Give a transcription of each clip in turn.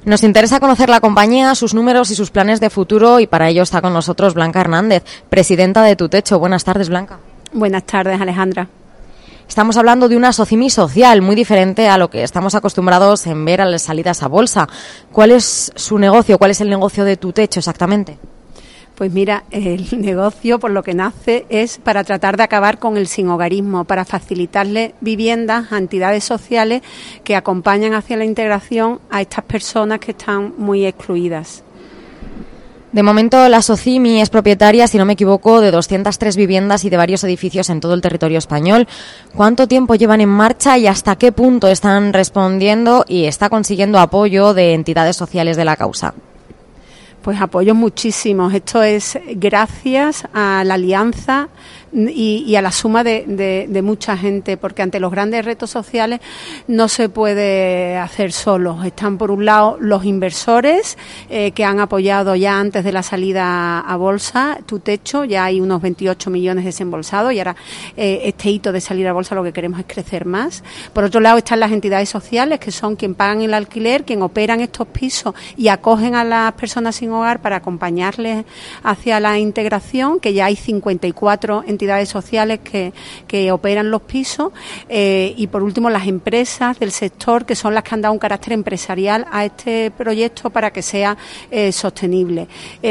Nos interesa conocer la compañía, sus números y sus planes de futuro, y para ello está con nosotros Blanca Hernández, presidenta de Tutecho. Buenas tardes, Blanca. Buenas tardes, Alejandra. Estamos hablando de una socimi social muy diferente a lo que estamos acostumbrados en ver a las salidas a bolsa. ¿Cuál es su negocio? ¿Cuál es el negocio de Tutecho exactamente? Pues mira, el negocio por lo que nace es para tratar de acabar con el sinhogarismo, para facilitarle viviendas a entidades sociales que acompañan hacia la integración a estas personas que están muy excluidas. De momento, la Socimi es propietaria, si no me equivoco, de 203 viviendas y de varios edificios en todo el territorio español. ¿Cuánto tiempo llevan en marcha y hasta qué punto están respondiendo y está consiguiendo apoyo de entidades sociales de la causa? Pues apoyo muchísimos. Esto es gracias a la alianza y a la suma de mucha gente, porque ante los grandes retos sociales no se puede hacer solo. Están por un lado los inversores que han apoyado ya antes de la salida a bolsa Tutecho, ya hay unos 28 millones desembolsados y ahora este hito de salir a bolsa lo que queremos es crecer más. Por otro lado están las entidades sociales, que son quien pagan el alquiler, quien operan estos pisos y acogen a las personas sin hogar para acompañarles hacia la integración, que ya hay 54 entidades sociales que operan los pisos, y por último las empresas del sector, que son las que han dado un carácter empresarial a este proyecto para que sea sostenible.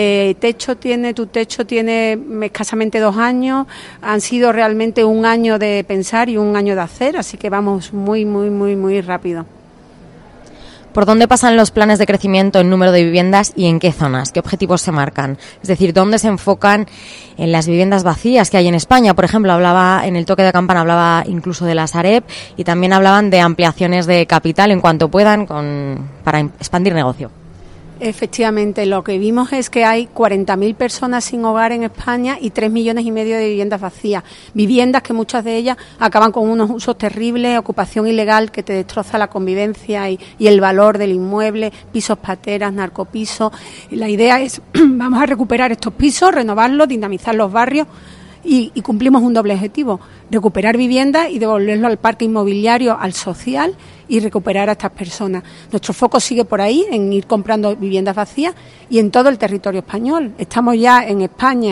Tutecho tiene escasamente 2 años, han sido realmente un año de pensar y un año de hacer, así que vamos muy rápido. ¿Por dónde pasan los planes de crecimiento en número de viviendas y en qué zonas? ¿Qué objetivos se marcan? Es decir, ¿dónde se enfocan en las viviendas vacías que hay en España? Por ejemplo, en el toque de campana hablaba incluso de la Sareb y también hablaban de ampliaciones de capital en cuanto puedan para expandir negocio. Efectivamente, lo que vimos es que hay 40.000 personas sin hogar en España y 3,5 millones de viviendas vacías. Viviendas que muchas de ellas acaban con unos usos terribles, ocupación ilegal que te destroza la convivencia y el valor del inmueble, pisos pateras, narcopisos. Y la idea es, vamos a recuperar estos pisos, renovarlos, dinamizar los barrios. Y cumplimos un doble objetivo: recuperar viviendas y devolverlo al parque inmobiliario, al social, y recuperar a estas personas. Nuestro foco sigue por ahí, en ir comprando viviendas vacías y en todo el territorio español. Estamos ya en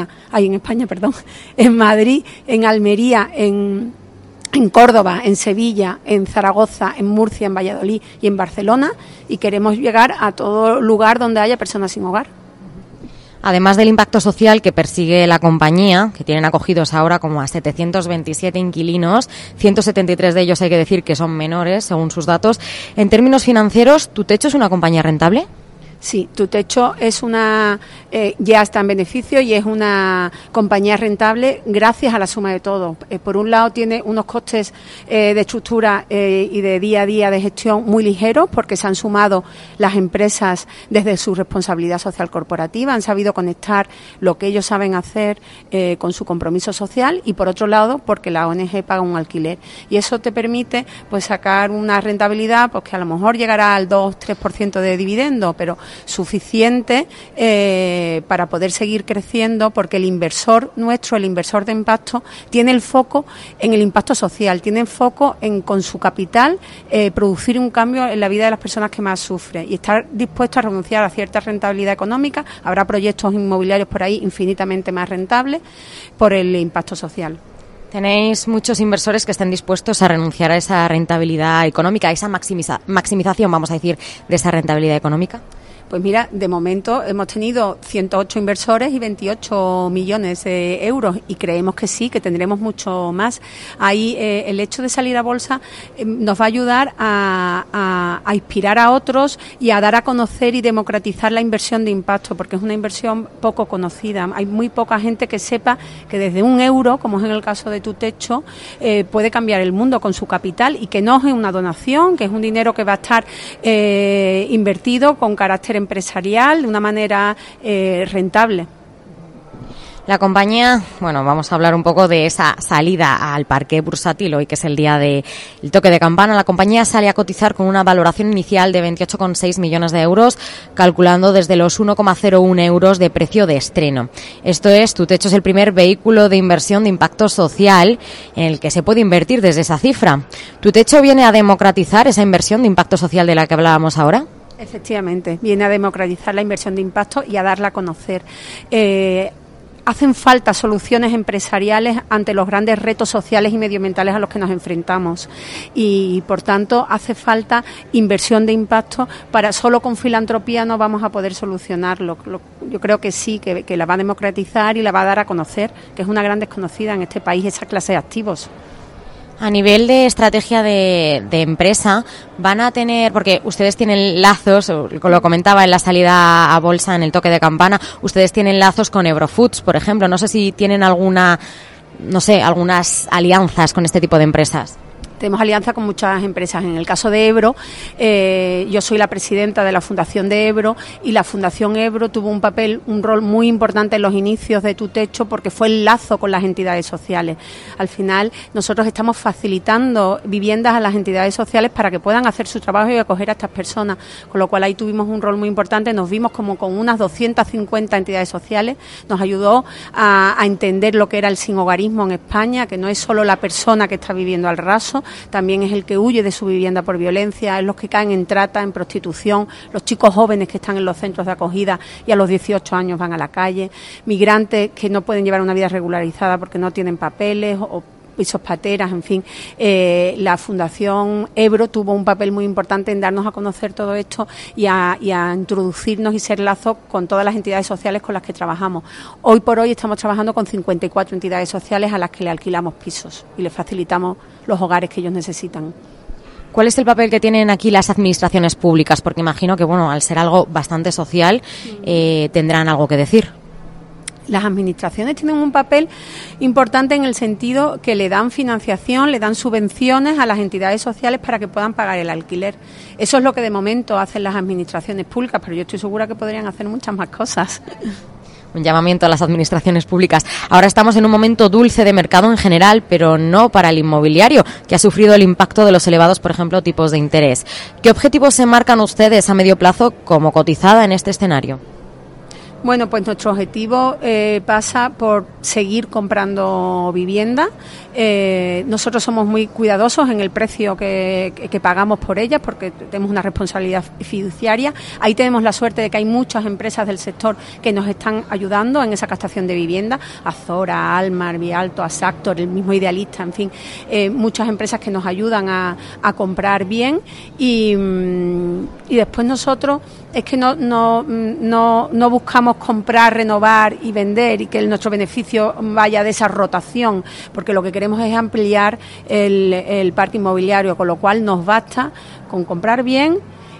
Madrid, en Almería, en Córdoba, en Sevilla, en Zaragoza, en Murcia, en Valladolid y en Barcelona, y queremos llegar a todo lugar donde haya personas sin hogar. Además del impacto social que persigue la compañía, que tienen acogidos ahora como a 727 inquilinos, 173 de ellos hay que decir que son menores, según sus datos. En términos financieros, ¿Tutecho es una compañía rentable? Sí, Tutecho es ya está en beneficio y es una compañía rentable gracias a la suma de todo. Por un lado tiene unos costes de estructura y de día a día de gestión muy ligeros, porque se han sumado las empresas desde su responsabilidad social corporativa, han sabido conectar lo que ellos saben hacer con su compromiso social, y por otro lado porque la ONG paga un alquiler, y eso te permite pues sacar una rentabilidad pues que a lo mejor llegará al 2-3% de dividendo, pero suficiente para poder seguir creciendo, porque el inversor nuestro, el inversor de impacto, tiene el foco en el impacto social, tiene el foco en, con su capital, producir un cambio en la vida de las personas que más sufren, y estar dispuesto a renunciar a cierta rentabilidad económica. Habrá proyectos inmobiliarios por ahí infinitamente más rentables por el impacto social. ¿Tenéis muchos inversores que estén dispuestos a renunciar a esa rentabilidad económica, a esa maximización, vamos a decir, de esa rentabilidad económica? Pues mira, de momento hemos tenido 108 inversores y 28 millones de euros, y creemos que sí, que tendremos mucho más. Ahí el hecho de salir a bolsa nos va a ayudar a inspirar a otros y a dar a conocer y democratizar la inversión de impacto, porque es una inversión poco conocida. Hay muy poca gente que sepa que desde 1 euro, como es en el caso de Tutecho, puede cambiar el mundo con su capital, y que no es una donación, que es un dinero que va a estar invertido con carácter empresarial de una manera rentable. La compañía, bueno, vamos a hablar un poco de esa salida al parque bursátil hoy, que es el día del toque de campana. La compañía sale a cotizar con una valoración inicial de 28,6 millones de euros, calculando desde los 1,01 euros de precio de estreno. Esto es, Tutecho es el primer vehículo de inversión de impacto social en el que se puede invertir desde esa cifra. ¿Tutecho viene a democratizar esa inversión de impacto social de la que hablábamos ahora? Efectivamente, viene a democratizar la inversión de impacto y a darla a conocer. Hacen falta soluciones empresariales ante los grandes retos sociales y medioambientales a los que nos enfrentamos y, por tanto, hace falta inversión de impacto. Solo con filantropía no vamos a poder solucionarlo. Yo creo que sí, que la va a democratizar y la va a dar a conocer, que es una gran desconocida en este país, esa clase de activos. A nivel de estrategia de empresa, van a tener, porque ustedes tienen lazos, lo comentaba en la salida a bolsa, en el toque de campana, ustedes tienen lazos con Eurofoods, por ejemplo. No sé si tienen algunas alianzas con este tipo de empresas. Tenemos alianza con muchas empresas. En el caso de Ebro, yo soy la presidenta de la Fundación de Ebro y la Fundación Ebro tuvo un rol muy importante en los inicios de Tu Techo porque fue el lazo con las entidades sociales. Al final, nosotros estamos facilitando viviendas a las entidades sociales para que puedan hacer su trabajo y acoger a estas personas, con lo cual ahí tuvimos un rol muy importante. Nos vimos como con unas 250 entidades sociales. Nos ayudó a entender lo que era el sinhogarismo en España, que no es solo la persona que está viviendo al raso, también es el que huye de su vivienda por violencia, es los que caen en trata, en prostitución, los chicos jóvenes que están en los centros de acogida y a los 18 años van a la calle, migrantes que no pueden llevar una vida regularizada porque no tienen papeles o pisos pateras, en fin. La Fundación Ebro tuvo un papel muy importante en darnos a conocer todo esto y a introducirnos y ser lazo con todas las entidades sociales con las que trabajamos. Hoy por hoy estamos trabajando con 54 entidades sociales a las que le alquilamos pisos y les facilitamos los hogares que ellos necesitan. ¿Cuál es el papel que tienen aquí las administraciones públicas? Porque imagino que, bueno, al ser algo bastante social, tendrán algo que decir. Las administraciones tienen un papel importante en el sentido que le dan financiación, le dan subvenciones a las entidades sociales para que puedan pagar el alquiler. Eso es lo que de momento hacen las administraciones públicas, pero yo estoy segura que podrían hacer muchas más cosas. Un llamamiento a las administraciones públicas. Ahora estamos en un momento dulce de mercado en general, pero no para el inmobiliario, que ha sufrido el impacto de los elevados, por ejemplo, tipos de interés. ¿Qué objetivos se marcan ustedes a medio plazo como cotizada en este escenario? Bueno, pues nuestro objetivo pasa por seguir comprando vivienda. Nosotros somos muy cuidadosos en el precio que pagamos por ellas porque tenemos una responsabilidad fiduciaria. Ahí tenemos la suerte de que hay muchas empresas del sector que nos están ayudando en esa captación de vivienda. Azora, Almar, Vialto, Asactor, el mismo Idealista, en fin, muchas empresas que nos ayudan a comprar bien y después nosotros es que no buscamos comprar, renovar y vender y que nuestro beneficio vaya de esa rotación, porque lo que queremos es ampliar el parque inmobiliario, con lo cual nos basta con comprar bien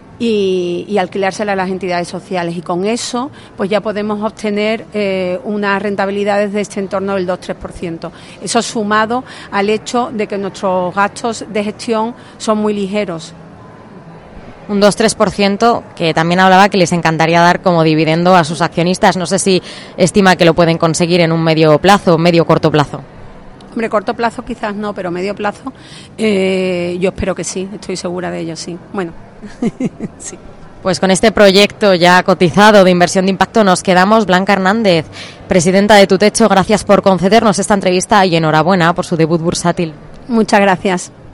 y alquilársela a las entidades sociales, y con eso pues ya podemos obtener unas rentabilidades de este entorno del 2-3%. Eso sumado al hecho de que nuestros gastos de gestión son muy ligeros. Un 2-3% que también hablaba que les encantaría dar como dividendo a sus accionistas. No sé si estima que lo pueden conseguir en un medio plazo, medio corto plazo. Hombre, corto plazo quizás no, pero medio plazo yo espero que sí, estoy segura de ello, sí. Bueno, sí. Pues con este proyecto ya cotizado de inversión de impacto nos quedamos. Blanca Hernández, presidenta de Tu Techo, gracias por concedernos esta entrevista y enhorabuena por su debut bursátil. Muchas gracias.